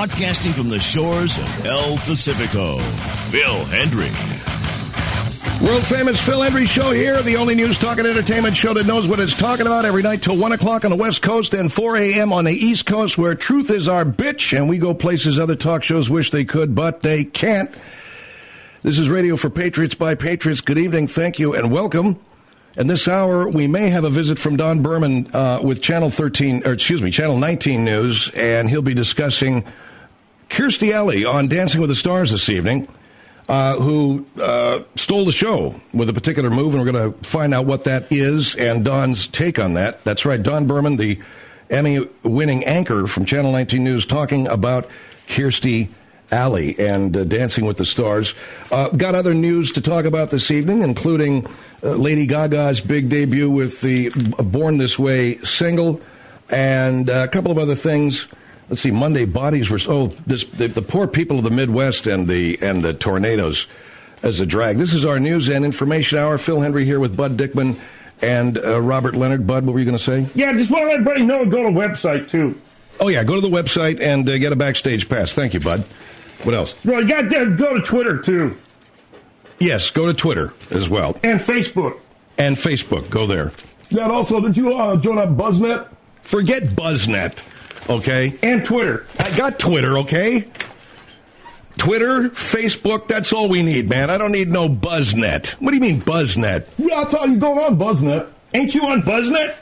broadcasting from the shores of El Pacifico, Phil Hendry. World-famous Phil Hendry Show here, the only news, talk, and entertainment show that knows what it's talking about every night till 1 o'clock on the West Coast and 4 a.m. on the East Coast, where truth is our bitch, and we go places other talk shows wish they could, but they can't. This is Radio for Patriots by Patriots. Good evening, thank you, and welcome. And this hour, we may have a visit from Don Berman with Channel 19 News, and he'll be discussing Kirstie Alley on Dancing with the Stars this evening. Who stole the show with a particular move, and we're going to find out what that is and Don's take on that. That's right, Don Berman, the Emmy-winning anchor from Channel 19 News, talking about Kirstie Alley and Dancing with the Stars. Got other news to talk about this evening, including Lady Gaga's big debut with the Born This Way single, and a couple of other things. Let's see, Monday bodies were... the poor people of the Midwest and the tornadoes as a drag. This is our news and information hour. Phil Hendry here with Bud Dickman and Robert Leonard. Bud, what were you going to say? Yeah, just want to let everybody know to go to the website, too. Oh, yeah, go to the website and get a backstage pass. Thank you, Bud. What else? Well, you got to go to Twitter, too. Yes, go to Twitter as well. And Facebook. And Facebook. Go there. Yeah, and also, did you join up BuzzNet? Forget BuzzNet. Okay. And Twitter. I got Twitter, okay? Twitter, Facebook, that's all we need, man. I don't need no BuzzNet. What do you mean, BuzzNet? Yeah, I'll tell you, going on BuzzNet. Ain't you on BuzzNet?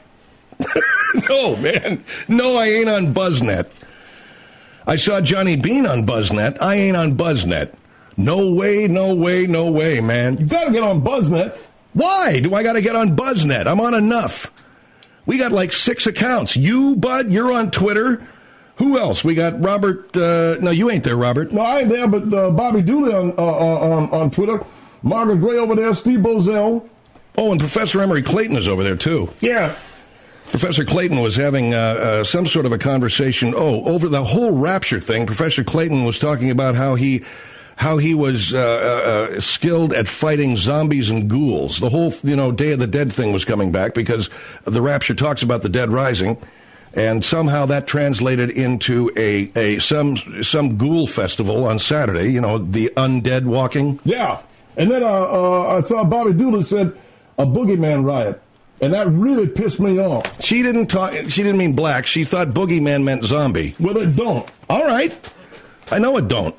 No, man. No, I ain't on BuzzNet. I saw Johnny Bean on BuzzNet. I ain't on BuzzNet. No way, no way, no way, man. You gotta get on BuzzNet. Why do I gotta get on BuzzNet? I'm on enough. We got like 6 accounts. You, Bud, you're on Twitter. Who else? We got Robert. No, you ain't there, Robert. No, I ain't there, but Bobby Dooley on Twitter. Margaret Gray over there. Steve Bozell. Oh, and Professor Emery Clayton is over there, too. Yeah. Professor Clayton was having some sort of a conversation. Oh, over the whole rapture thing, Professor Clayton was talking about how he was skilled at fighting zombies and ghouls. The whole, Day of the Dead thing was coming back because the rapture talks about the dead rising, and somehow that translated into some ghoul festival on Saturday. The undead walking. Yeah, and then I saw Bobby Dooley said a boogeyman riot, and that really pissed me off. She didn't mean black. She thought boogeyman meant zombie. Well, it don't. All right, I know it don't.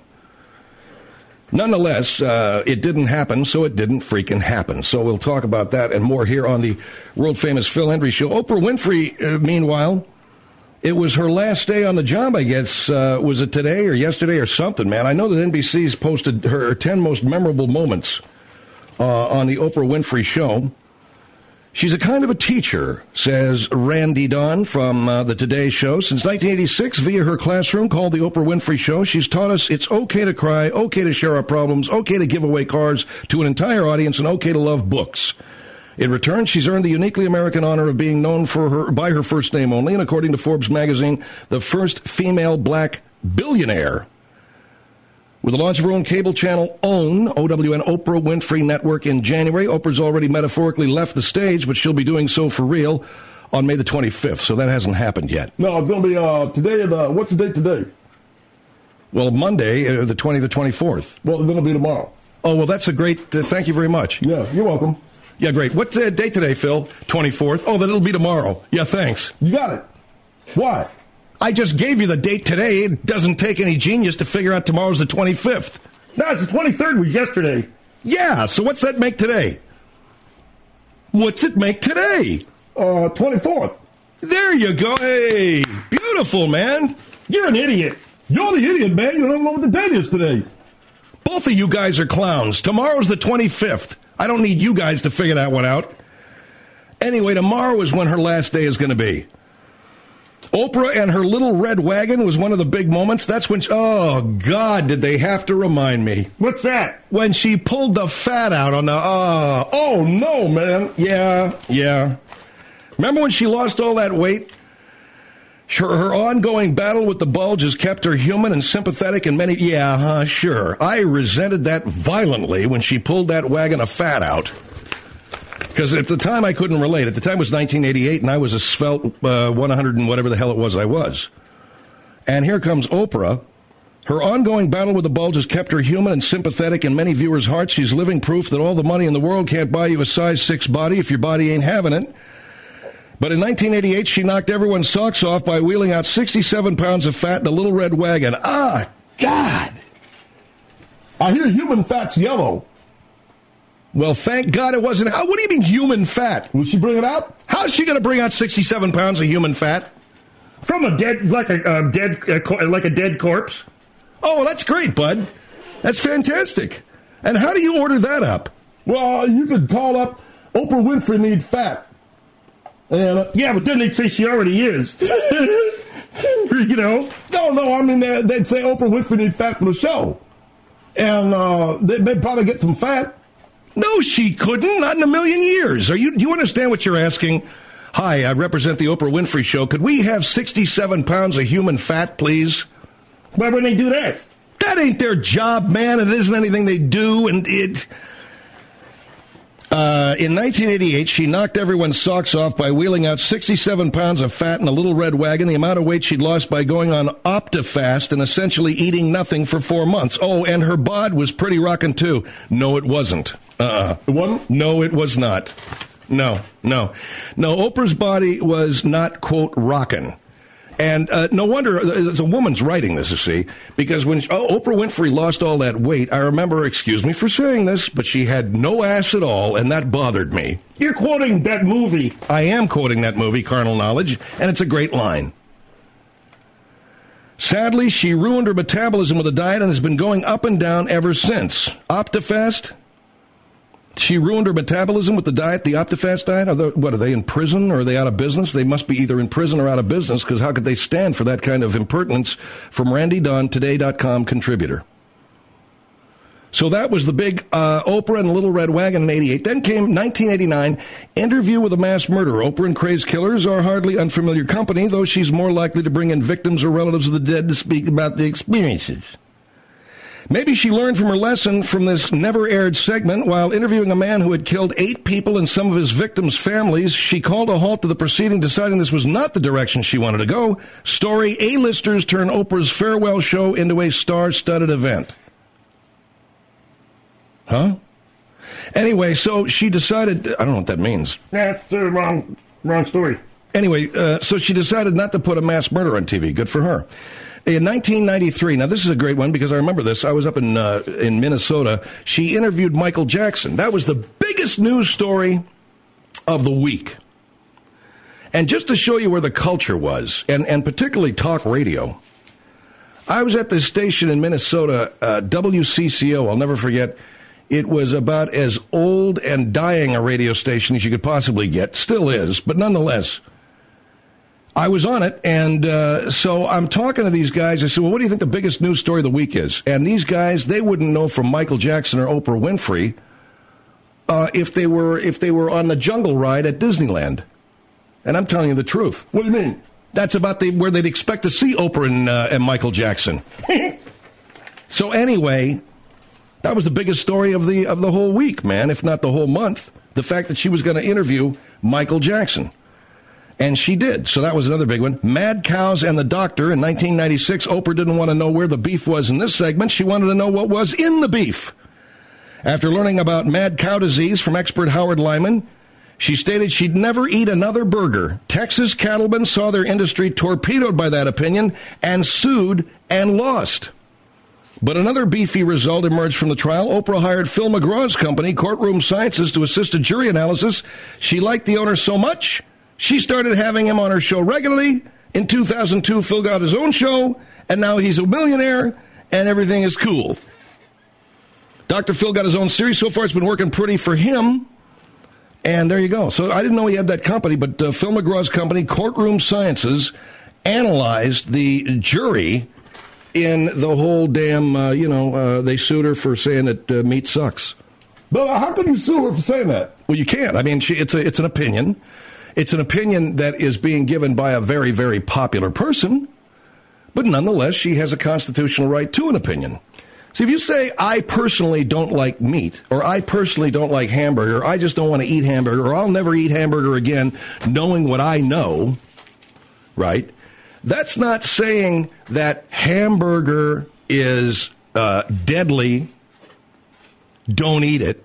Nonetheless, it didn't happen, so it didn't freaking happen. So we'll talk about that and more here on the world-famous Phil Hendry Show. Oprah Winfrey, meanwhile, it was her last day on the job, I guess. Was it today or yesterday or something, man? I know that NBC's posted her 10 most memorable moments on the Oprah Winfrey Show. She's a kind of a teacher, says Randy Don from the Today Show. Since 1986, via her classroom called the Oprah Winfrey Show, she's taught us it's okay to cry, okay to share our problems, okay to give away cars to an entire audience, and okay to love books. In return, she's earned the uniquely American honor of being known by her first name only, and according to Forbes magazine, the first female black billionaire. With the launch of her own cable channel, OWN, OWN, Oprah Winfrey Network, in January, Oprah's already metaphorically left the stage, but she'll be doing so for real on May the 25th, so that hasn't happened yet. No, it's going to be today. What's the date today? Well, Monday, the 20th or 24th. Well, then it'll be tomorrow. Oh, well, that's a great, thank you very much. Yeah, you're welcome. Yeah, great. What's the date today, Phil? 24th? Oh, then it'll be tomorrow. Yeah, thanks. You got it. Why? I just gave you the date today. It doesn't take any genius to figure out tomorrow's the 25th. No, it's the 23rd was yesterday. Yeah, so what's that make today? What's it make today? 24th. There you go. Hey, beautiful, man. You're an idiot. You're the idiot, man. You don't know what the date is today. Both of you guys are clowns. Tomorrow's the 25th. I don't need you guys to figure that one out. Anyway, tomorrow is when her last day is going to be. Oprah and her little red wagon was one of the big moments. That's when, oh, God, did they have to remind me. What's that? When she pulled the fat out on the, oh, no, man. Yeah. Remember when she lost all that weight? Her ongoing battle with the bulge has kept her human and sympathetic in many, sure. I resented that violently when she pulled that wagon of fat out. Because at the time I couldn't relate. At the time it was 1988, and I was a svelte 100 and whatever the hell it was I was. And here comes Oprah Her ongoing battle with the bulge has kept her human and sympathetic in many viewers' hearts. She's living proof that all the money in the world can't buy you a size 6 body if your body ain't having it. But in 1988, she knocked everyone's socks off by wheeling out 67 pounds of fat in a little red wagon. Ah, God! I hear human fat's yellow. Well, thank God it wasn't. What do you mean human fat? Will she bring it out? How's she going to bring out 67 pounds of human fat? From a dead, like a dead corpse. Oh, that's great, bud. That's fantastic. And how do you order that up? Well, you could call up Oprah Winfrey need fat. And yeah, but then they'd say she already is. You know? No, I mean, they'd say Oprah Winfrey need fat for the show. And they'd probably get some fat. No, she couldn't. Not in a million years. Do you understand what you're asking? Hi, I represent the Oprah Winfrey Show. Could we have 67 pounds of human fat, please? Why wouldn't they do that? That ain't their job, man. It isn't anything they do. And in 1988, she knocked everyone's socks off by wheeling out 67 pounds of fat in a little red wagon, the amount of weight she'd lost by going on OptiFast and essentially eating nothing for 4 months. Oh, and her bod was pretty rockin' too. No, it wasn't. It wasn't? No, it was not. No. Oprah's body was not, quote, rockin'. And no wonder it's a woman's writing this, you see, because when Oprah Winfrey lost all that weight, I remember, excuse me for saying this, but she had no ass at all, and that bothered me. You're quoting that movie. I am quoting that movie, Carnal Knowledge, and it's a great line. Sadly, she ruined her metabolism with a diet and has been going up and down ever since. OptiFast? She ruined her metabolism with the diet, the OptiFast diet? Are they in prison or are they out of business? They must be either in prison or out of business, because how could they stand for that kind of impertinence from Randy Dunn, Today.com contributor? So that was the big Oprah and the Little Red Wagon in 88. Then came 1989, Interview with a Mass Murderer. Oprah and crazed killers are hardly unfamiliar company, though she's more likely to bring in victims or relatives of the dead to speak about the experiences. Maybe she learned from her lesson from this never-aired segment. While interviewing a man who had killed 8 people and some of his victims' families, she called a halt to the proceeding, deciding this was not the direction she wanted to go. Story: A-listers turn Oprah's farewell show into a star-studded event. Huh? Anyway, so she decided... I don't know what that means. That's the wrong story. Anyway, so she decided not to put a mass murder on TV. Good for her. In 1993, now this is a great one because I remember this. I was up in Minnesota. She interviewed Michael Jackson. That was the biggest news story of the week. And just to show you where the culture was, and particularly talk radio, I was at this station in Minnesota, WCCO. I'll never forget. It was about as old and dying a radio station as you could possibly get. Still is, but nonetheless. I was on it, and so I'm talking to these guys. I said, well, what do you think the biggest news story of the week is? And these guys, they wouldn't know from Michael Jackson or Oprah Winfrey if they were on the jungle ride at Disneyland. And I'm telling you the truth. What do you mean? That's about where they'd expect to see Oprah and Michael Jackson. So anyway, that was the biggest story of the whole week, man, if not the whole month. The fact that she was going to interview Michael Jackson. And she did. So that was another big one. Mad Cows and the Doctor in 1996. Oprah didn't want to know where the beef was in this segment. She wanted to know what was in the beef. After learning about mad cow disease from expert Howard Lyman, she stated she'd never eat another burger. Texas cattlemen saw their industry torpedoed by that opinion and sued and lost. But another beefy result emerged from the trial. Oprah hired Phil McGraw's company, Courtroom Sciences, to assist a jury analysis. She liked the owner so much, she started having him on her show regularly. In 2002, Phil got his own show, and now he's a millionaire, and everything is cool. Dr. Phil got his own series. So far, it's been working pretty for him. And there you go. So I didn't know he had that company, but Phil McGraw's company, Courtroom Sciences, analyzed the jury in the whole damn, they sued her for saying that meat sucks. But how can you sue her for saying that? Well, you can't. I mean, it's an opinion. It's an opinion that is being given by a very, very popular person, but nonetheless, she has a constitutional right to an opinion. See, if you say, I personally don't like meat, or I personally don't like hamburger, or I just don't want to eat hamburger, or I'll never eat hamburger again, knowing what I know, right? That's not saying that hamburger is deadly, don't eat it,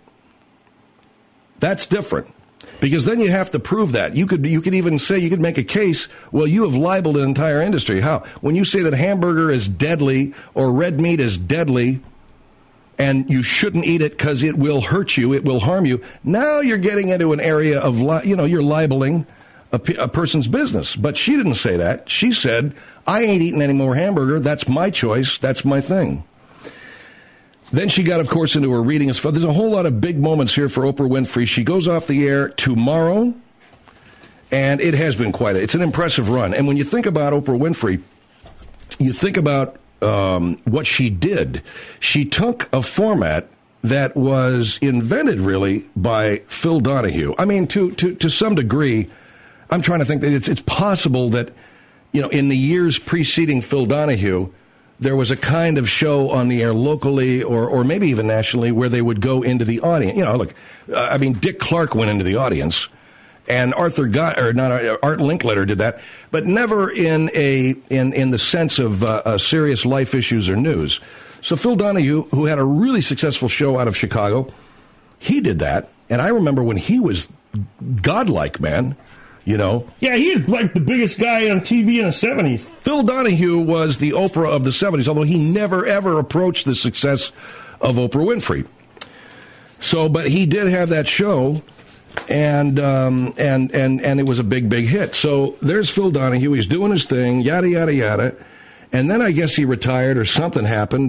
that's different. Because then you have to prove that. You could even say, you could make a case, well, you have libeled an entire industry. How? When you say that hamburger is deadly or red meat is deadly and you shouldn't eat it because it will hurt you, it will harm you, now you're getting into an area of, you're libeling a person's business. But she didn't say that. She said, I ain't eating any more hamburger. That's my choice. That's my thing. Then she got, of course, into her reading. There's a whole lot of big moments here for Oprah Winfrey. She goes off the air tomorrow, and it has been it's an impressive run. And when you think about Oprah Winfrey, you think about what she did. She took a format that was invented, really, by Phil Donahue. I mean, to some degree, I'm trying to think that it's possible that, in the years preceding Phil Donahue, there was a kind of show on the air locally or maybe even nationally where they would go into the audience. Dick Clark went into the audience, and Art Linkletter did that, but never in the sense of serious life issues or news. So Phil Donahue, who had a really successful show out of Chicago, he did that. And I remember when he was godlike, man. Yeah, he's like the biggest guy on TV in the 70s. Phil Donahue was the Oprah of the 70s, although he never, ever approached the success of Oprah Winfrey. So, but he did have that show, and it was a big, big hit. So there's Phil Donahue. He's doing his thing, yada, yada, yada. And then I guess he retired or something happened.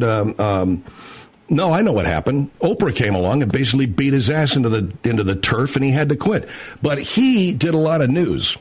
No, I know what happened. Oprah came along and basically beat his ass into the turf, and he had to quit. But he did a lot of news.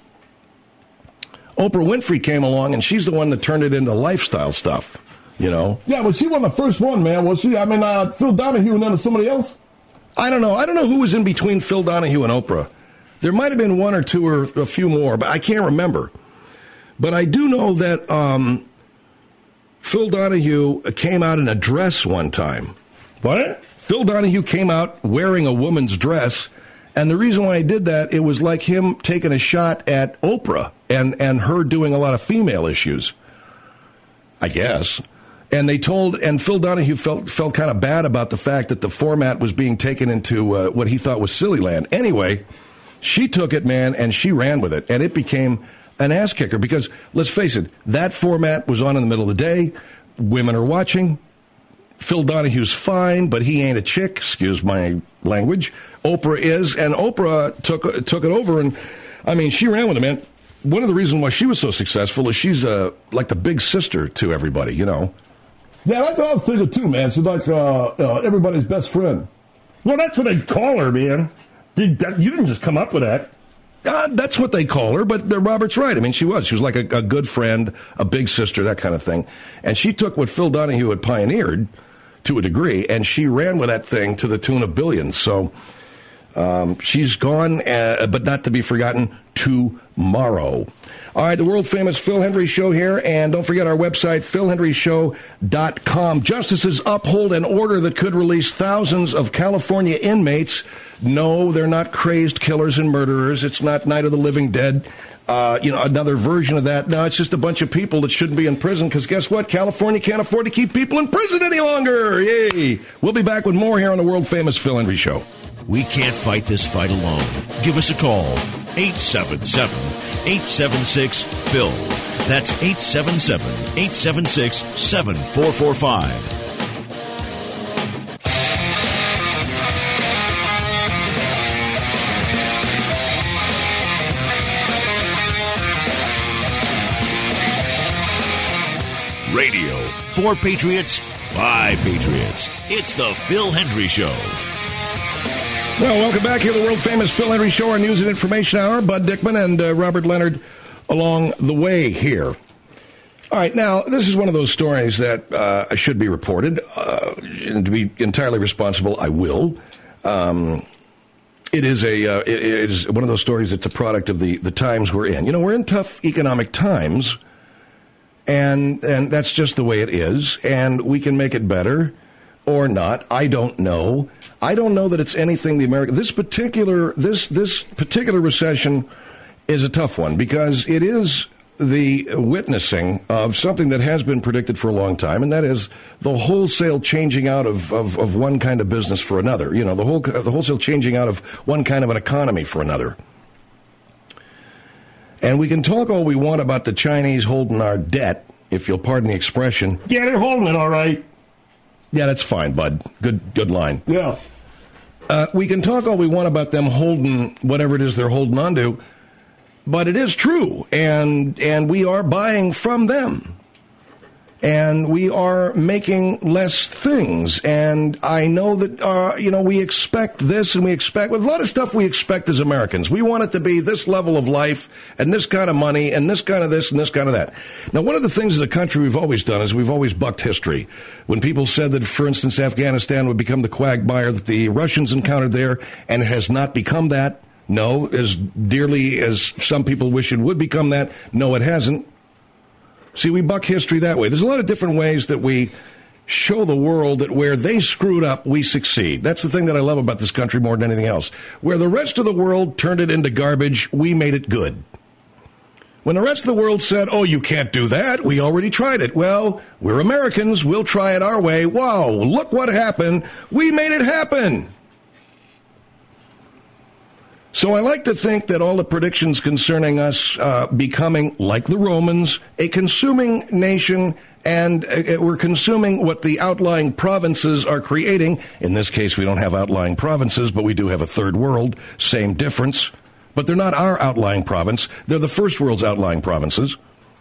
Oprah Winfrey came along, and she's the one that turned it into lifestyle stuff, Yeah, but she wasn't the first one, man, was she? I mean, Phil Donahue and then somebody else? I don't know. I don't know who was in between Phil Donahue and Oprah. There might have been one or two or a few more, but I can't remember. But I do know that Phil Donahue came out in a dress one time. What? Phil Donahue came out wearing a woman's dress, and the reason why he did that, it was like him taking a shot at Oprah and her doing a lot of female issues, I guess. And Phil Donahue felt kind of bad about the fact that the format was being taken into what he thought was silly land. Anyway, she took it, man, and she ran with it, and it became an ass kicker because, let's face it, that format was on in the middle of the day. Women are watching. Phil Donahue's fine, but he ain't a chick. Excuse my language. Oprah is, and Oprah took it over, and, I mean, she ran with it, man. One of the reasons why she was so successful is she's like the big sister to everybody, Yeah, that's what I was thinking, too, man. She's like everybody's best friend. Well, that's what they call her, man. You didn't just come up with that. That's what they call her, but Robert's right. I mean, she was like a good friend, a big sister, that kind of thing. And she took what Phil Donahue had pioneered to a degree, and she ran with that thing to the tune of billions. So she's gone, but not to be forgotten, tomorrow. All right, the world-famous Phil Hendrie Show here, and don't forget our website, philhendrieshow.com. Justices uphold an order that could release thousands of California inmates. No, they're not crazed killers and murderers. It's not Night of the Living Dead, another version of that. No, it's just a bunch of people that shouldn't be in prison, because guess what? California can't afford to keep people in prison any longer. Yay! We'll be back with more here on the world-famous Phil Hendrie Show. We can't fight this fight alone. Give us a call. 877-876-PHIL. That's 877-876-7445. Radio for Patriots by Patriots. It's the Phil Hendrie Show. Well, welcome back here to the world-famous Phil Hendrie Show, our news and information hour. Bud Dickman and Robert Leonard along the way here. All right, now, this is one of those stories that should be reported. And to be entirely responsible, I will. It is one of those stories that's a product of the times we're in. We're in tough economic times, and that's just the way it is, and we can make it better or not. I don't know. I don't know that it's anything the American. This particular recession is a tough one because it is the witnessing of something that has been predicted for a long time, and that is the wholesale changing out of one kind of business for another. You know, the wholesale changing out of one kind of an economy for another. And we can talk all we want about the Chinese holding our debt, if you'll pardon the expression. Yeah, they're holding it all right. Yeah, that's fine, bud. Good line. Yeah. We can talk all we want about them holding whatever it is they're holding on to, but it is true, and we are buying from them. And we are making less things. And I know that, we expect this and we expect a lot of stuff we expect as Americans. We want it to be this level of life and this kind of money and this kind of this and this kind of that. Now, one of the things as a country we've always done is we've always bucked history. When people said that, for instance, Afghanistan would become the quagmire that the Russians encountered there, and it has not become that. No, as dearly as some people wish it would become that, no, it hasn't. See, we buck history that way. There's a lot of different ways that we show the world that where they screwed up, we succeed. That's the thing that I love about this country more than anything else. Where the rest of the world turned it into garbage, we made it good. When the rest of the world said, oh, you can't do that, we already tried it. Well, we're Americans, we'll try it our way. Wow, look what happened. We made it happen. So I like to think that all the predictions concerning us becoming, like the Romans, a consuming nation, and we're consuming what the outlying provinces are creating. In this case, we don't have outlying provinces, but we do have a third world. Same difference. But they're not our outlying province. They're the first world's outlying provinces.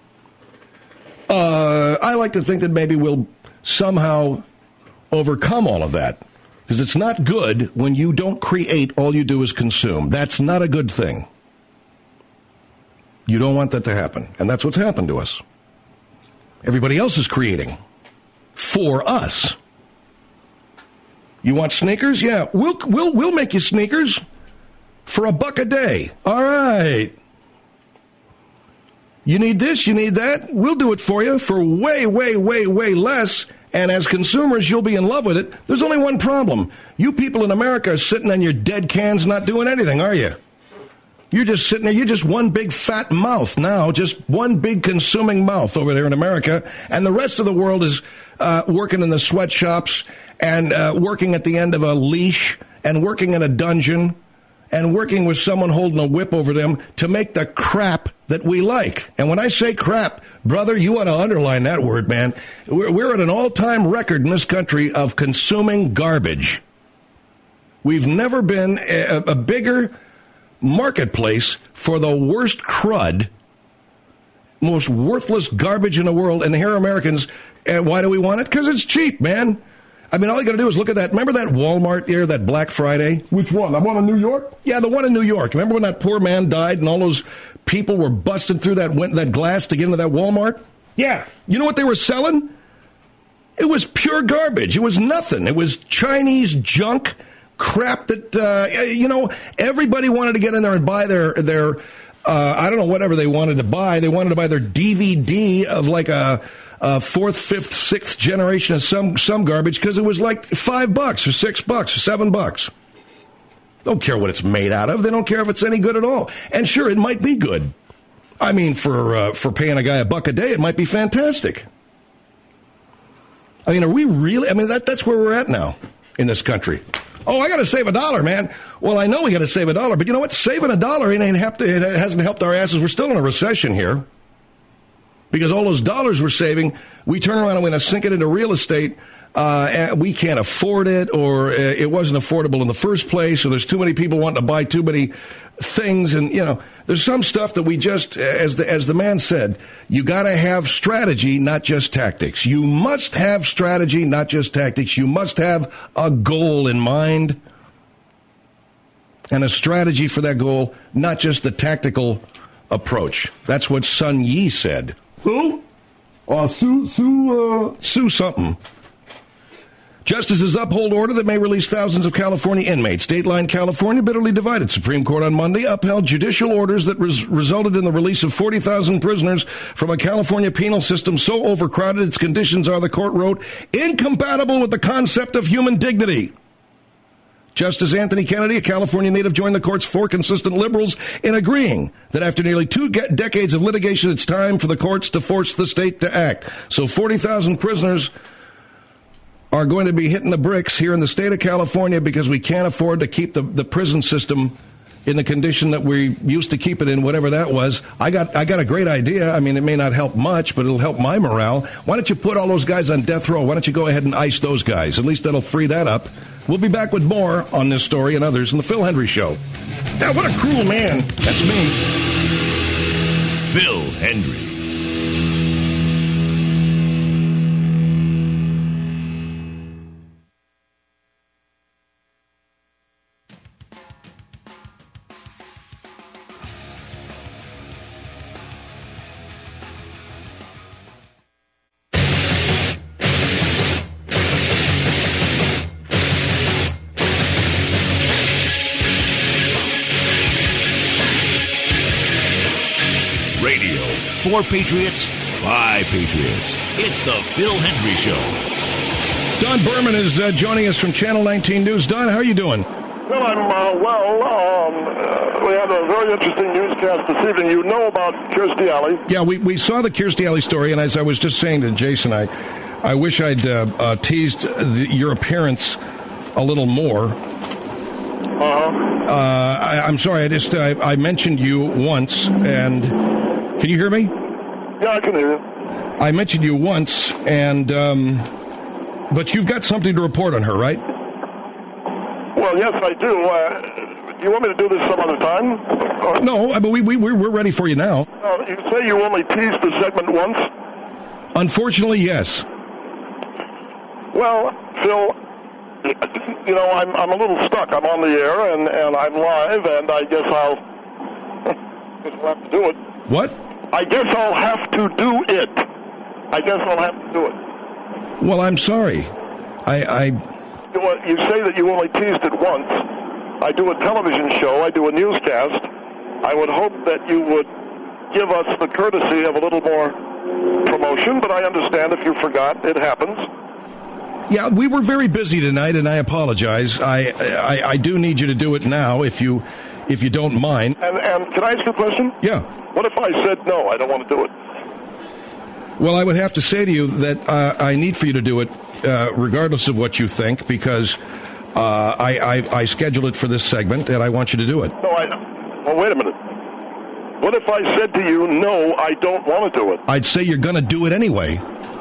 I like to think that maybe we'll somehow overcome all of that. Because it's not good when you don't create, all you do is consume. That's not a good thing. You don't want that to happen. And that's what's happened to us. Everybody else is creating for us. You want sneakers? Yeah, we'll make you sneakers for $1 a day. All right. You need this, you need that? We'll do it for you for way, way, way, way less. And as consumers, you'll be in love with it. There's only one problem. You people in America are sitting on your dead cans not doing anything, are you? You're just sitting there. You're just one big fat mouth now, just one big consuming mouth over there in America. And the rest of the world is working in the sweatshops and working at the end of a leash and working in a dungeon and working with someone holding a whip over them to make the crap that we like. And when I say crap, brother, you want to underline that word, man. We're at an all-time record in this country of consuming garbage. We've never been a bigger marketplace for the worst crud, most worthless garbage in the world. And here are Americans. Why do we want it? Because it's cheap, man. I mean, all you got to do is look at that. Remember that Walmart there, that Black Friday? Which one? The one in New York? Yeah, the one in New York. Remember when that poor man died and all those people were busting through that glass to get into that Walmart? Yeah. You know what they were selling? It was pure garbage. It was nothing. It was Chinese junk crap that, everybody wanted to get in there and buy their I don't know, whatever they wanted to buy. They wanted to buy their DVD of like a fourth, fifth, sixth generation of some garbage because it was like $5 or $6 or $7. Don't care what it's made out of. They don't care if it's any good at all. And sure, it might be good. I mean, for paying a guy $1 a day, it might be fantastic. I mean, are we really? I mean, that's where we're at now in this country. Oh, I got to save $1, man. Well, I know we got to save $1, but you know what? Saving $1 it hasn't helped our asses. We're still in a recession here. Because all those dollars we're saving, we turn around and we're going to sink it into real estate. We can't afford it, or it wasn't affordable in the first place, or there's too many people wanting to buy too many things. And, there's some stuff that we just, as the man said, you got to have strategy, not just tactics. You must have strategy, not just tactics. You must have a goal in mind and a strategy for that goal, not just the tactical approach. That's what Sun Yi said. Who? Sue something. Justices uphold order that may release thousands of California inmates. Dateline California bitterly divided. Supreme Court on Monday upheld judicial orders that resulted in the release of 40,000 prisoners from a California penal system so overcrowded its conditions are, the court wrote, incompatible with the concept of human dignity. Justice Anthony Kennedy, a California native, joined the court's 4 consistent liberals in agreeing that after nearly 2 decades of litigation, it's time for the courts to force the state to act. So 40,000 prisoners are going to be hitting the bricks here in the state of California because we can't afford to keep the prison system in the condition that we used to keep it in, whatever that was. I got a great idea. I mean, it may not help much, but it'll help my morale. Why don't you put all those guys on death row? Why don't you go ahead and ice those guys? At least that'll free that up. We'll be back with more on this story and others in the Phil Hendry Show. God, what a cruel man. That's me. Phil Hendry. Radio for Patriots, by Patriots. It's the Phil Hendry Show. Don Berman is joining us from Channel 19 News. Don, how are you doing? Well, I'm we had a very interesting newscast this evening. You know about Kirstie Alley. Yeah, we saw the Kirstie Alley story, and as I was just saying to Jason, I wish I'd teased your appearance a little more. I'm sorry, I mentioned you once, and can you hear me? Yeah, I can hear you. I mentioned you once, and but you've got something to report on her, right? Well, yes, I do. Do you want me to do this some other time? No, but we're ready for you now. You say you only teased the segment once? Unfortunately, yes. Well, Phil, you know, I'm a little stuck. I'm on the air, and I'm live, and I guess I'll have to do it. What? I guess I'll have to do it. Well, I'm sorry. You say that you only teased it once. I do a television show. I do a newscast. I would hope that you would give us the courtesy of a little more promotion, but I understand if you forgot. It happens. Yeah, we were very busy tonight, and I apologize. I do need you to do it now, if you don't mind. And can I ask you a question? Yeah. What if I said no, I don't want to do it? Well, I would have to say to you that I need for you to do it, regardless of what you think, because I scheduled it for this segment, and I want you to do it. No, well, wait a minute. What if I said to you, no, I don't want to do it? I'd say you're going to do it anyway.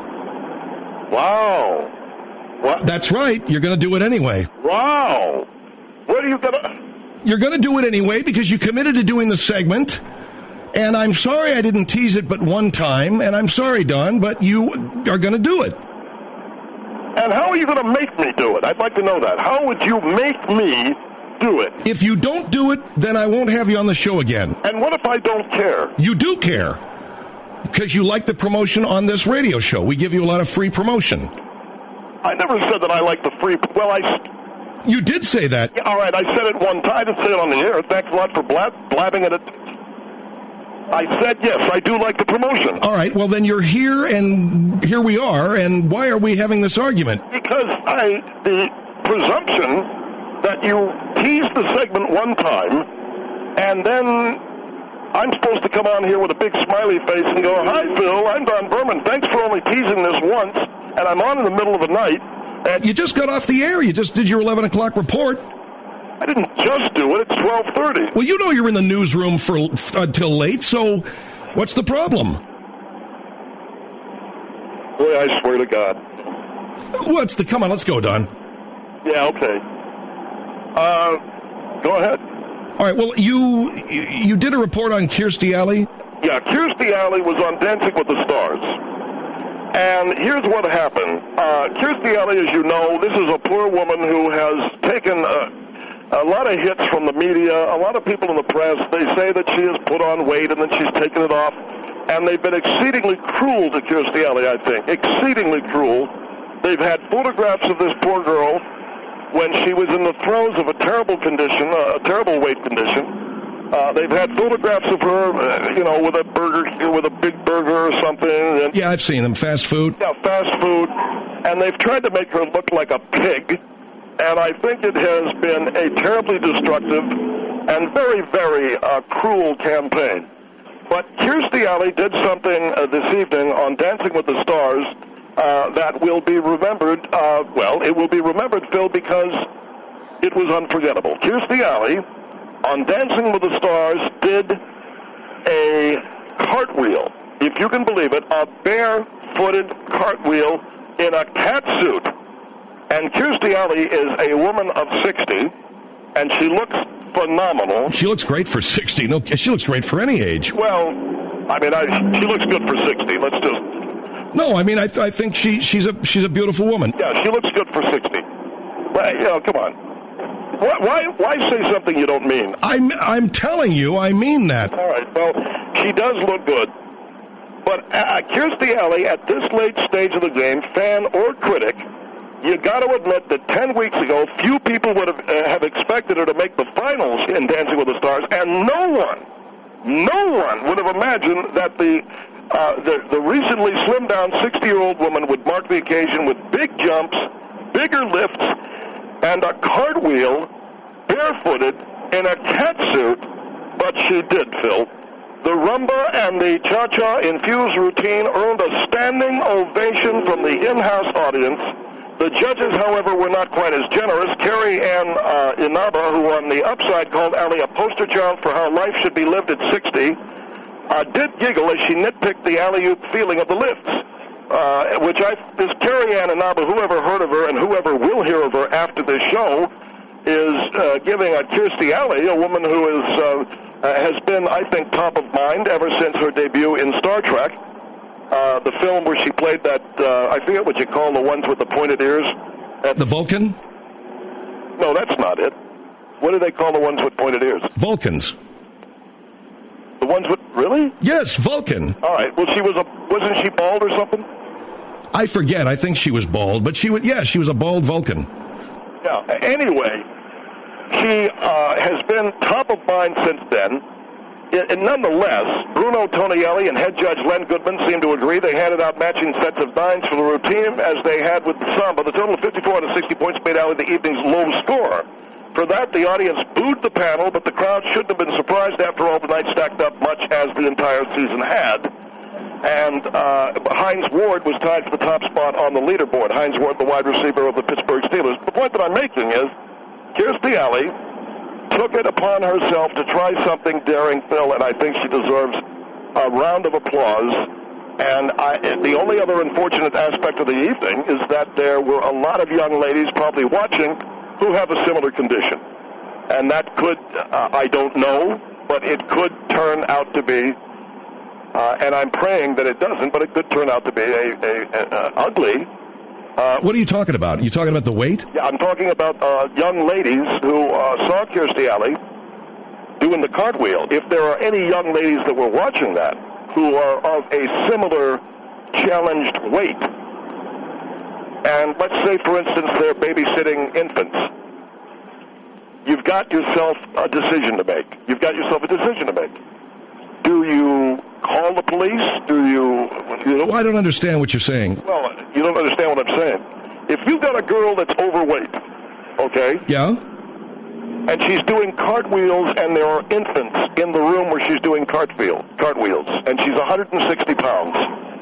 Wow. What? That's right. You're going to do it anyway. Wow. Where are you going to... You're going to do it anyway because you committed to doing the segment, and I'm sorry I didn't tease it but one time, and I'm sorry, Don, but you are going to do it. And how are you going to make me do it? I'd like to know that. How would you make me do it? If you don't do it, then I won't have you on the show again. And what if I don't care? You do care, because you like the promotion on this radio show. We give you a lot of free promotion. I never said that I like the free... Well, You did say that. Yeah, all right, I said it one time. I didn't say it on the air. Thanks a lot for blabbing it. I said, yes, I do like the promotion. All right, well, then you're here, and here we are, and why are we having this argument? Because the presumption that you teased the segment one time, and then I'm supposed to come on here with a big smiley face and go, hi, Phil, I'm Don Berman. Thanks for only teasing this once, and I'm on in the middle of the night. And you just got off the air. You just did your 11 o'clock report. I didn't just do it. It's 12:30. Well, you know you're in the newsroom until late, so what's the problem? Boy, I swear to God. Come on, let's go, Don. Yeah, okay. Go ahead. All right, well, you did a report on Kirstie Alley? Yeah, Kirstie Alley was on Dancing with the Stars. And here's what happened. Kirstie Alley, as you know, this is a poor woman who has taken a lot of hits from the media. A lot of people in the press, they say that she has put on weight and then she's taken it off. And they've been exceedingly cruel to Kirstie Alley, I think. Exceedingly cruel. They've had photographs of this poor girl when she was in the throes of a terrible condition, a terrible weight condition. They've had photographs of her, with a big burger or something. And, yeah, I've seen them. Fast food. Yeah, fast food. And they've tried to make her look like a pig. And I think it has been a terribly destructive and very, very cruel campaign. But Kirstie Alley did something this evening on Dancing with the Stars that will be remembered. It will be remembered, Phil, because it was unforgettable. Kirstie Alley on Dancing with the Stars did a cartwheel, if you can believe it, a barefooted cartwheel in a cat suit. And Kirstie Alley is a woman of 60, and she looks phenomenal. She looks great for 60. No, she looks great for any age. Well, I mean, she looks good for 60. Let's just... No, I mean, I think she's a beautiful woman. Yeah, she looks good for 60. Well, come on. Why say something you don't mean? I'm telling you, I mean that. All right. Well, she does look good. But Kirstie Alley, at this late stage of the game, fan or critic, you got to admit that 10 weeks ago, few people would have expected her to make the finals in Dancing with the Stars, and no one would have imagined that the recently slimmed down 60-year-old woman would mark the occasion with big jumps, bigger lifts, and a cartwheel, barefooted, in a cat suit. But she did, Phil. The rumba and the cha-cha infused routine earned a standing ovation from the in-house audience. The judges, however, were not quite as generous. Carrie Ann Inaba, who on the upside called Alley a poster child for how life should be lived at 60, did giggle as she nitpicked the alley-oop feeling of the lifts, this Carrie Ann Inaba, whoever heard of her and whoever will hear of her after this show, is giving Kirstie Alley, a woman who has been, I think, top of mind ever since her debut in Star Trek. The film where she played that, I forget what you call the ones with the pointed ears. The Vulcan? No, that's not it. What do they call the ones with pointed ears? Vulcans. The ones with, really? Yes, Vulcan. All right. Well, wasn't she bald or something? I forget. I think she was bald, but she was a bald Vulcan. Yeah. Anyway, she has been top of mind since then. And nonetheless, Bruno Tonielli and head judge Len Goodman seem to agree. They handed out matching sets of nines for the routine as they had with the samba. The total of 54 out of 60 points made Alley the evening's low score. For that, the audience booed the panel, but the crowd shouldn't have been surprised after all the night stacked up much as the entire season had. And Hines Ward was tied for the top spot on the leaderboard. Hines Ward, the wide receiver of the Pittsburgh Steelers. The point that I'm making is Kirstie Alley took it upon herself to try something daring, Phil, and I think she deserves a round of applause. And the only other unfortunate aspect of the evening is that there were a lot of young ladies probably watching who have a similar condition. And that could, I don't know, but it could turn out to be, and I'm praying that it doesn't, but it could turn out to be a ugly. What are you talking about? Are you talking about the weight? Yeah, I'm talking about young ladies who saw Kirstie Alley doing the cartwheel. If there are any young ladies that were watching that who are of a similar challenged weight, and let's say, for instance, they're babysitting infants, you've got yourself a decision to make. Do you call the police? Do you Well, I don't understand what you're saying. Well, you don't understand what I'm saying. If you've got a girl that's overweight, okay? Yeah? And she's doing cartwheels, and there are infants in the room where she's doing cartwheels, and she's 160 pounds.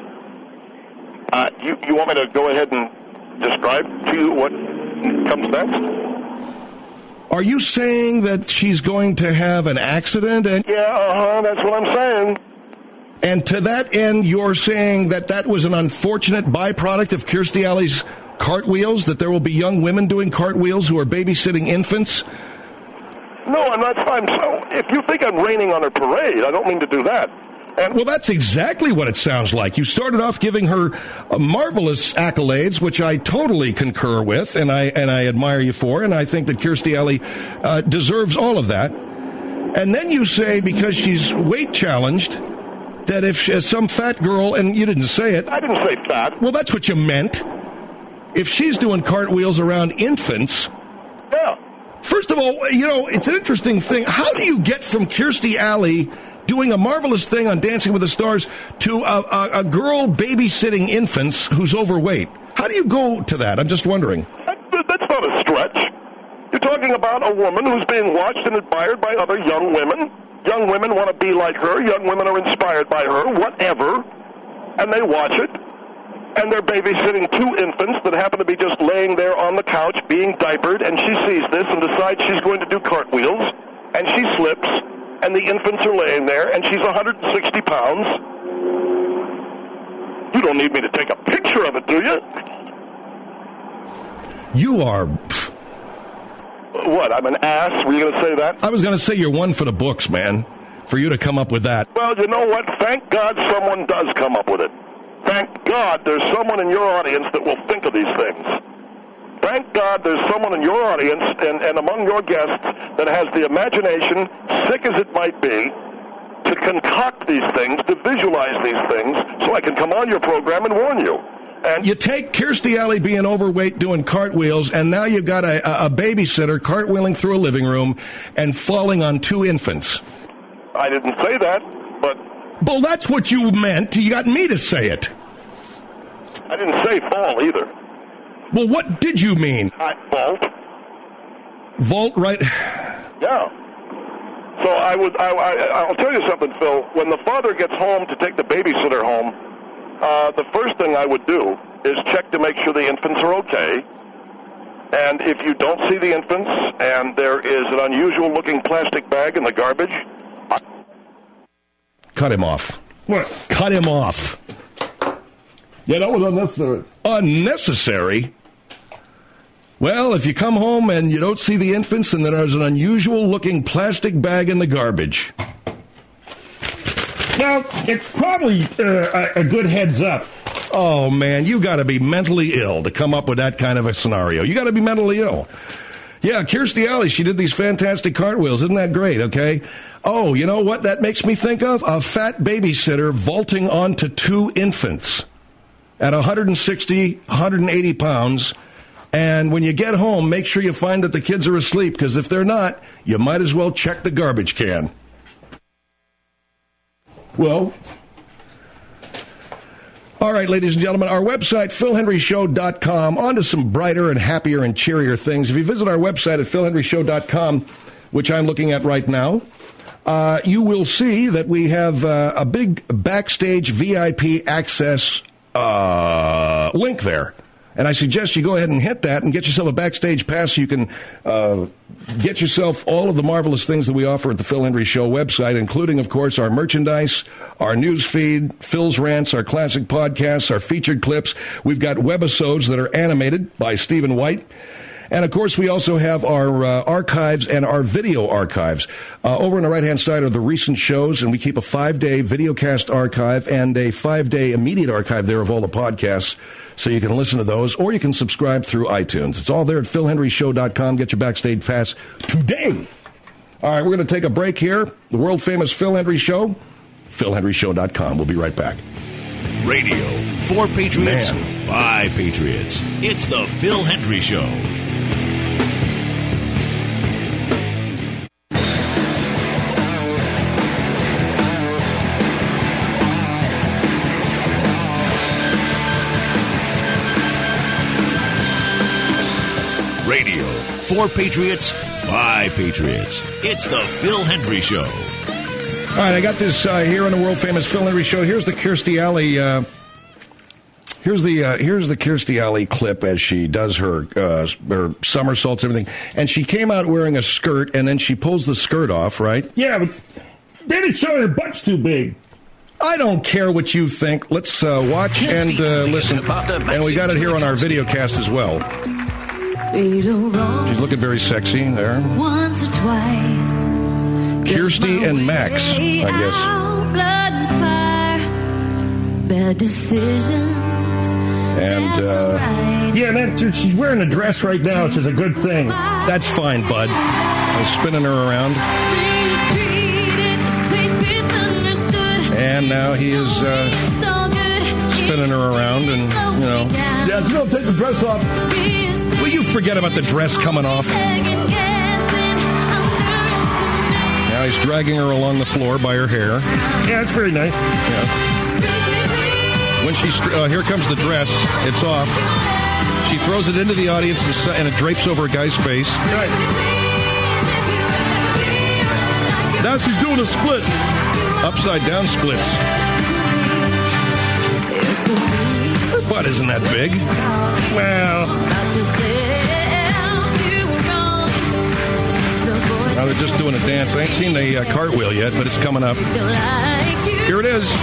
You want me to go ahead and describe to you what comes next? Are you saying that she's going to have an accident? Yeah, that's what I'm saying. And to that end, you're saying that that was an unfortunate byproduct of Kirstie Alley's cartwheels, that there will be young women doing cartwheels who are babysitting infants? No, I'm not. If you think I'm raining on her parade, I don't mean to do that. Well, that's exactly what it sounds like. You started off giving her marvelous accolades, which I totally concur with, and I admire you for, and I think that Kirstie Alley deserves all of that. And then you say, because she's weight challenged, that if some fat girl, and you didn't say it. I didn't say fat. Well, that's what you meant. If she's doing cartwheels around infants. Yeah. First of all, it's an interesting thing. How do you get from Kirstie Alley doing a marvelous thing on Dancing with the Stars to a girl babysitting infants who's overweight? How do you go to that? I'm just wondering. That's not a stretch. You're talking about a woman who's being watched and admired by other young women. Young women want to be like her. Young women are inspired by her, whatever. And they watch it. And they're babysitting two infants that happen to be just laying there on the couch being diapered. And she sees this and decides she's going to do cartwheels. And she slips. And the infants are laying there. And she's 160 pounds. You don't need me to take a picture of it, do you? You are... What, I'm an ass? Were you going to say that? I was going to say you're one for the books, man, for you to come up with that. Well, you know what? Thank God someone does come up with it. Thank God there's someone in your audience that will think of these things. Thank God there's someone in your audience and among your guests that has the imagination, sick as it might be, to concoct these things, to visualize these things, so I can come on your program and warn you. And you take Kirstie Alley being overweight doing cartwheels, and now you've got a babysitter cartwheeling through a living room and falling on two infants. I didn't say that, but... Well, that's what you meant. You got me to say it. I didn't say fall either. Well, what did you mean? Vault. Vault, right? Yeah. So I'll tell you something, Phil. When the father gets home to take the babysitter home, the first thing I would do is check to make sure the infants are okay. And if you don't see the infants and there is an unusual-looking plastic bag in the garbage... Cut him off. What? Cut him off. Yeah, that was unnecessary. Unnecessary? Well, if you come home and you don't see the infants and there's an unusual-looking plastic bag in the garbage... Well, it's probably a good heads up. Oh, man, you got to be mentally ill to come up with that kind of a scenario. You got to be mentally ill. Yeah, Kirstie Alley, she did these fantastic cartwheels. Isn't that great, okay? Oh, you know what that makes me think of? A fat babysitter vaulting onto two infants at 160, 180 pounds. And when you get home, make sure you find that the kids are asleep, because if they're not, you might as well check the garbage can. Well, all right, ladies and gentlemen, our website, PhilHenryShow.com. On to some brighter and happier and cheerier things. If you visit our website at PhilHenryShow.com, which I'm looking at right now, you will see that we have a big backstage VIP access link there. And I suggest you go ahead and hit that and get yourself a backstage pass so you can get yourself all of the marvelous things that we offer at the Phil Hendrie Show website, including, of course, our merchandise, our news feed, Phil's Rants, our classic podcasts, our featured clips. We've got webisodes that are animated by Stephen White. And, of course, we also have our archives and our video archives. Over on the right-hand side are the recent shows, and we keep a 5-day videocast archive and a 5-day immediate archive there of all the podcasts, so you can listen to those, or you can subscribe through iTunes. It's all there at PhilHenryShow.com. Get your backstage pass today. All right, we're going to take a break here. The world-famous Phil Hendrie Show, PhilHenryShow.com. We'll be right back. Radio for Patriots, by Patriots. It's the Phil Hendrie Show. Radio for Patriots, by Patriots. It's the Phil Hendrie Show. All right, I got this here on the world-famous Phil Hendrie Show. Here's the Kirstie Alley. Here's the Kirstie Alley clip as she does her somersaults, everything. And she came out wearing a skirt, and then she pulls the skirt off, right? Yeah, but they didn't show her butt's too big. I don't care what you think. Let's watch and listen. And we got it here on our video cast as well. She's looking very sexy there. Once or twice. Kirstie and Max, I guess. Blood and fire. Bad decisions. And yeah, and she's wearing a dress right now, which is a good thing. That's fine, bud. I'm spinning her around. And now he is spinning her around, and you know. Yeah, she's gonna take the dress off. Will you forget about the dress coming off? Now he's dragging her along the floor by her hair. Yeah, it's very nice. Yeah. When she's here comes the dress. It's off. She throws it into the audience and it drapes over a guy's face. Right. Now she's doing a split. Upside down splits. Her butt isn't that big. Well, now they're just doing a dance. I ain't seen the cartwheel yet, but it's coming up. Here it is.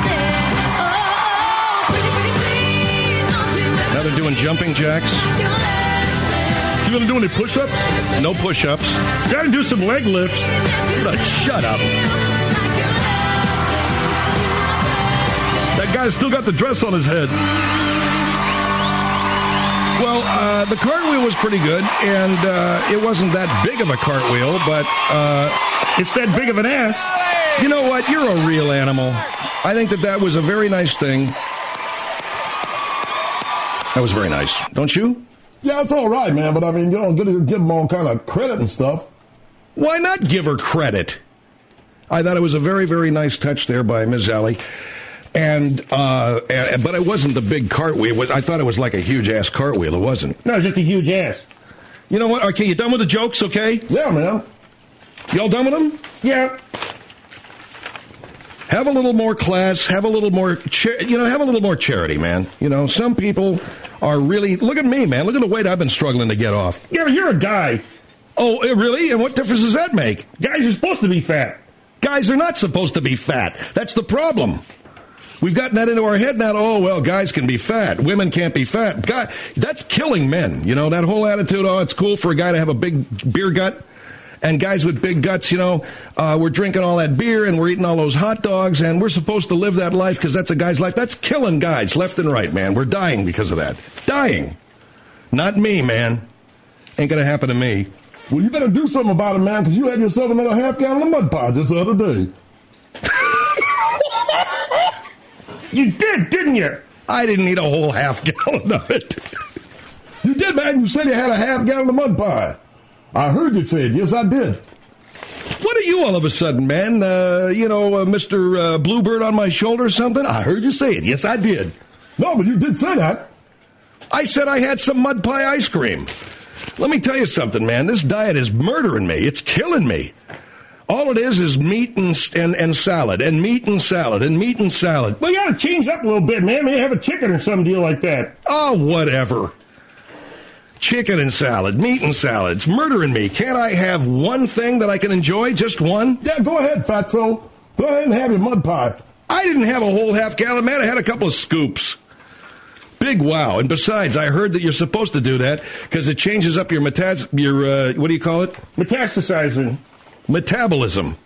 Now they're doing jumping jacks. you going to do any push-ups? No push-ups. You got to do some leg lifts. Shut up. That guy's still got the dress on his head. Well, the cartwheel was pretty good, and it wasn't that big of a cartwheel, but... it's that big of an ass. You know what? You're a real animal. I think that was a very nice thing. That was very nice. Don't you? Yeah, it's all right, man, but I mean, you don't give them all kind of credit and stuff. Why not give her credit? I thought it was a very, very nice touch there by Ms. Alley. But it wasn't the big cartwheel. I thought it was like a huge-ass cartwheel. It wasn't. No, it's just a huge ass. You know what? Okay, you done with the jokes, okay? Yeah, man. Y'all done with them? Yeah. Have a little more class. Have a little more, have a little more charity, man. You know, some people are really... Look at me, man. Look at the weight I've been struggling to get off. Yeah, you're a guy. Oh, really? And what difference does that make? Guys are supposed to be fat. Guys are not supposed to be fat. That's the problem. We've gotten that into our head now. Oh, well, guys can be fat. Women can't be fat. God, that's killing men. You know, that whole attitude, oh, it's cool for a guy to have a big beer gut. And guys with big guts, we're drinking all that beer and we're eating all those hot dogs and we're supposed to live that life because that's a guy's life. That's killing guys left and right, man. We're dying because of that. Dying. Not me, man. Ain't going to happen to me. Well, you better do something about it, man, because you had yourself another half gallon of mud pie just the other day. You did, didn't you? I didn't eat a whole half gallon of it. You did, man. You said you had a half gallon of mud pie. I heard you say it. Yes, I did. What are you all of a sudden, man? Mr. Bluebird on my shoulder or something? I heard you say it. Yes, I did. No, but you did say that. I said I had some mud pie ice cream. Let me tell you something, man. This diet is murdering me. It's killing me. All it is meat and salad, and meat and salad, and meat and salad. Well, you got to change up a little bit, man. Maybe have a chicken or some deal like that. Oh, whatever. Chicken and salad, meat and salad. It's murdering me. Can't I have one thing that I can enjoy? Just one? Yeah, go ahead, Fatso. Go ahead and have your mud pie. I didn't have a whole half gallon, man. I had a couple of scoops. Big wow. And besides, I heard that you're supposed to do that because it changes up your what do you call it? Metastasizing. Metabolism.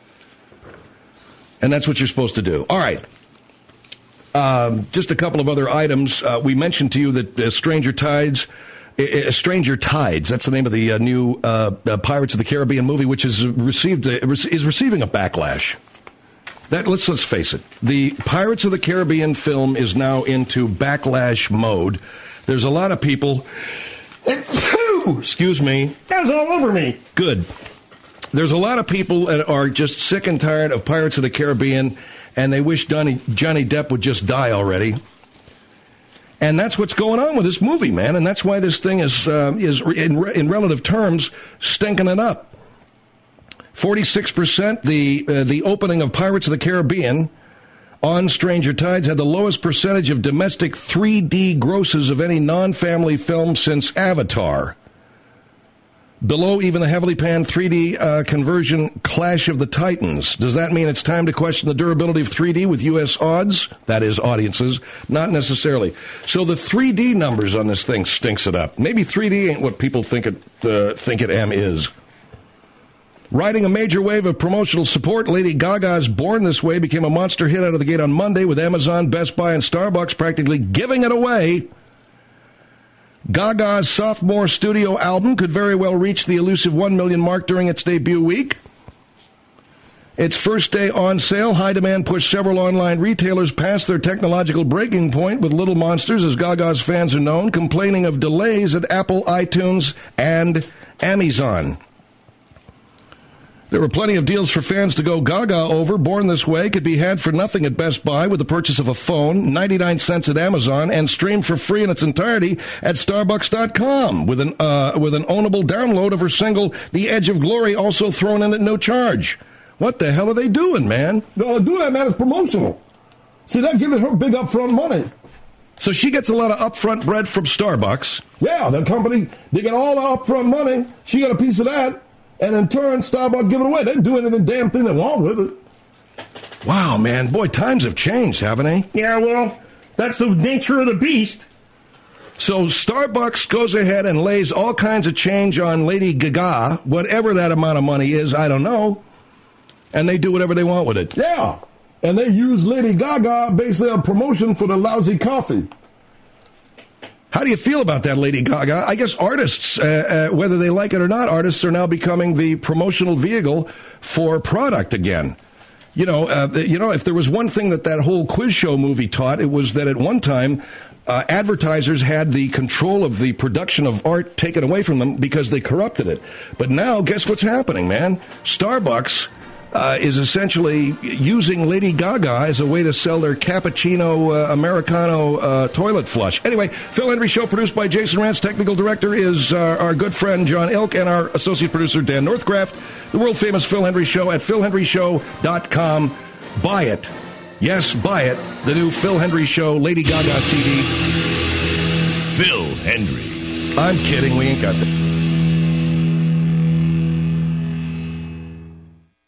And that's what you're supposed to do. All right. Just a couple of other items. We mentioned to you that Stranger Tides, that's the name of the new Pirates of the Caribbean movie, which is receiving a backlash. Let's face it. The Pirates of the Caribbean film is now into backlash mode. There's a lot of people... Excuse me. That was all over me. Good. There's a lot of people that are just sick and tired of Pirates of the Caribbean, and they wish Johnny Depp would just die already. And that's what's going on with this movie, man. And that's why this thing is in relative terms, stinking it up. 46%, the opening of Pirates of the Caribbean on Stranger Tides had the lowest percentage of domestic 3D grosses of any non-family film since Avatar. Below even the heavily panned 3D conversion Clash of the Titans. Does that mean it's time to question the durability of 3D with U.S. odds? That is, audiences. Not necessarily. So the 3D numbers on this thing stinks it up. Maybe 3D ain't what people think it is. Riding a major wave of promotional support, Lady Gaga's Born This Way became a monster hit out of the gate on Monday with Amazon, Best Buy, and Starbucks practically giving it away. Gaga's sophomore studio album could very well reach the elusive 1 million mark during its debut week. Its first day on sale, high demand pushed several online retailers past their technological breaking point with Little Monsters, as Gaga's fans are known, complaining of delays at Apple, iTunes, and Amazon. There were plenty of deals for fans to go gaga over. Born This Way could be had for nothing at Best Buy with the purchase of a phone, 99 cents at Amazon, and streamed for free in its entirety at Starbucks.com with an ownable download of her single, The Edge of Glory, also thrown in at no charge. What the hell are they doing, man? No, do that, man. It's promotional. See, they're giving her big upfront money. So she gets a lot of upfront bread from Starbucks. Yeah, the company, they get all the upfront money. She got a piece of that. And in turn, Starbucks give it away. They do anything damn thing they want with it. Wow, man. Boy, times have changed, haven't they? Yeah, well, that's the nature of the beast. So Starbucks goes ahead and lays all kinds of change on Lady Gaga, whatever that amount of money is, I don't know. And they do whatever they want with it. Yeah. And they use Lady Gaga basically on promotion for the lousy coffee. How do you feel about that, Lady Gaga? I guess artists, whether they like it or not, artists are now becoming the promotional vehicle for product again. You know, if there was one thing that whole quiz show movie taught, it was that at one time, advertisers had the control of the production of art taken away from them because they corrupted it. But now, guess what's happening, man? Starbucks is essentially using Lady Gaga as a way to sell their cappuccino Americano toilet flush. Anyway, Phil Hendry Show, produced by Jason Rance. Technical director is our good friend John Ilk, and our associate producer Dan Northcraft. The world-famous Phil Hendry Show at philhendryshow.com. Buy it. Yes, buy it. The new Phil Hendry Show Lady Gaga CD. Phil Hendry. I'm kidding. We ain't got that.